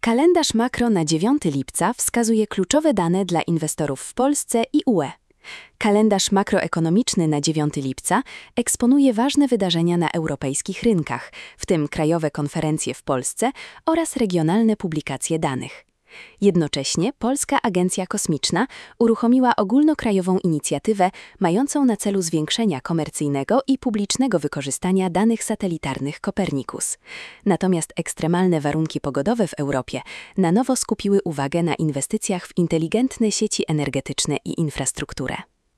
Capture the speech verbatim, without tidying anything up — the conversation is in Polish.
Kalendarz makro na dziewiątego lipca wskazuje kluczowe dane dla inwestorów w Polsce i U E. Kalendarz makroekonomiczny na dziewiątego lipca eksponuje ważne wydarzenia na europejskich rynkach, w tym krajowe konferencje w Polsce oraz regionalne publikacje danych. Jednocześnie Polska Agencja Kosmiczna uruchomiła ogólnokrajową inicjatywę mającą na celu zwiększenia komercyjnego i publicznego wykorzystania danych satelitarnych Copernicus. Natomiast ekstremalne warunki pogodowe w Europie na nowo skupiły uwagę na inwestycjach w inteligentne sieci energetyczne i infrastrukturę.